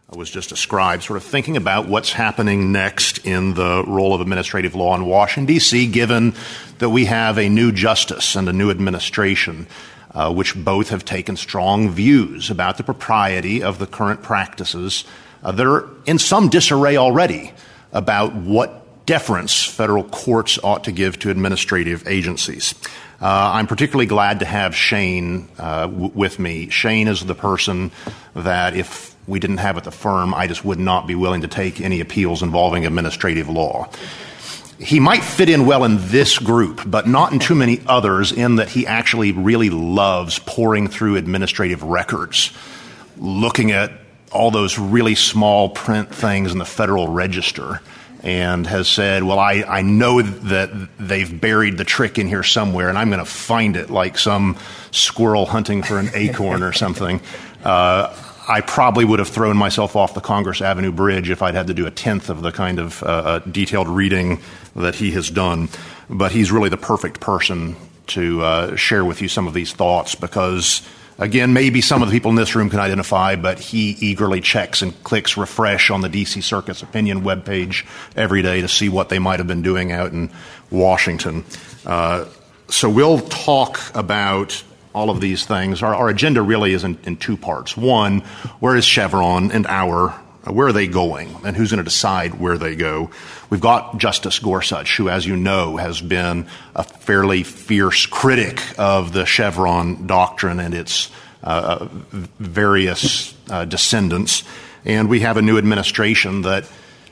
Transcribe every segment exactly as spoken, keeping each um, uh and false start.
was just described, sort of thinking about what's happening next in the role of administrative law in Washington, D C, given that we have a new justice and a new administration, uh, which both have taken strong views about the propriety of the current practices uh, that are in some disarray already about what deference federal courts ought to give to administrative agencies. Uh, I'm particularly glad to have Shane uh, w- with me. Shane is the person that if we didn't have at the firm, I just would not be willing to take any appeals involving administrative law. He might fit in well in this group, but not in too many others, in that he actually really loves poring through administrative records, looking at all those really small print things in the Federal Register, and has said, well, I, I know that they've buried the trick in here somewhere, and I'm going to find it like some squirrel hunting for an acorn or something. Uh, I probably would have thrown myself off the Congress Avenue Bridge if I'd had to do a tenth of the kind of uh, detailed reading that he has done. But he's really the perfect person to uh, share with you some of these thoughts because, again, maybe some of the people in this room can identify, but he eagerly checks and clicks refresh on the D C Circuit's opinion webpage every day to see what they might have been doing out in Washington. Uh, so we'll talk about all of these things. Our, our agenda really is in, in two parts. One, where is Chevron and our, uh, where are they going, and who's going to decide where they go? We've got Justice Gorsuch, who, as you know, has been a fairly fierce critic of the Chevron doctrine and its uh, various uh, descendants. And we have a new administration that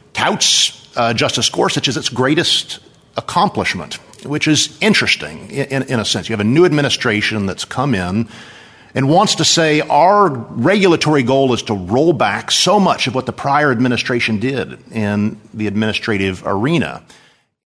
touts uh, Justice Gorsuch as its greatest accomplishment, which is interesting in, in a sense. You have a new administration that's come in and wants to say our regulatory goal is to roll back so much of what the prior administration did in the administrative arena.